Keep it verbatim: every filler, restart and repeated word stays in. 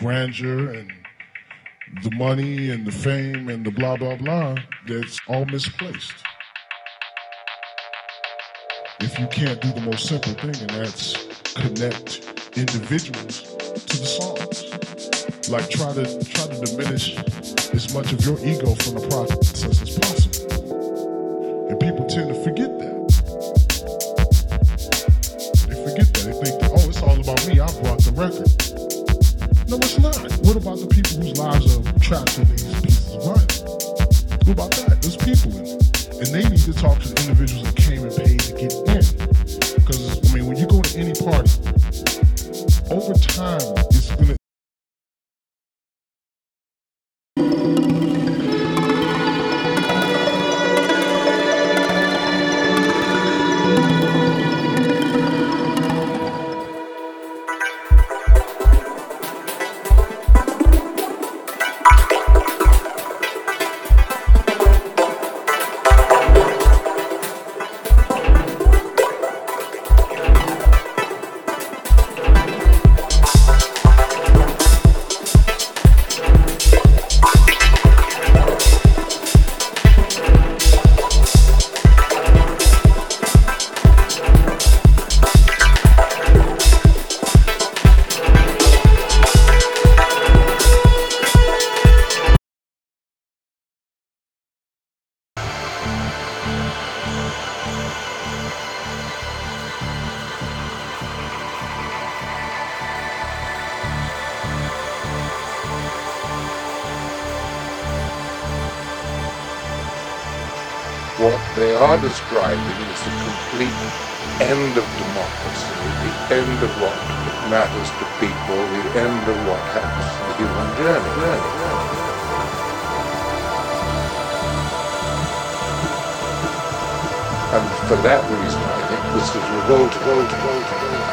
grandeur and the money and the fame and the blah, blah, blah, that's all misplaced. If you can't do the most simple thing, and that's connect individuals to the songs. Like try to try to diminish as much of your ego from the process as possible. And people tend to forget that. They forget that. They think that, oh, it's all about me. I brought the record. No, it's not. What about the people whose lives are trapped in these pieces of vinyl? What about that? There's people in it. And they need to talk to the individuals that came and paid to get in. Because, I mean, when you go to any party, over time, it's going to what they are describing is the complete end of democracy, the end of what matters to people, the end of what happens to the human journey. And for that reason, I think this is revolt, revolt, revolt, revolt.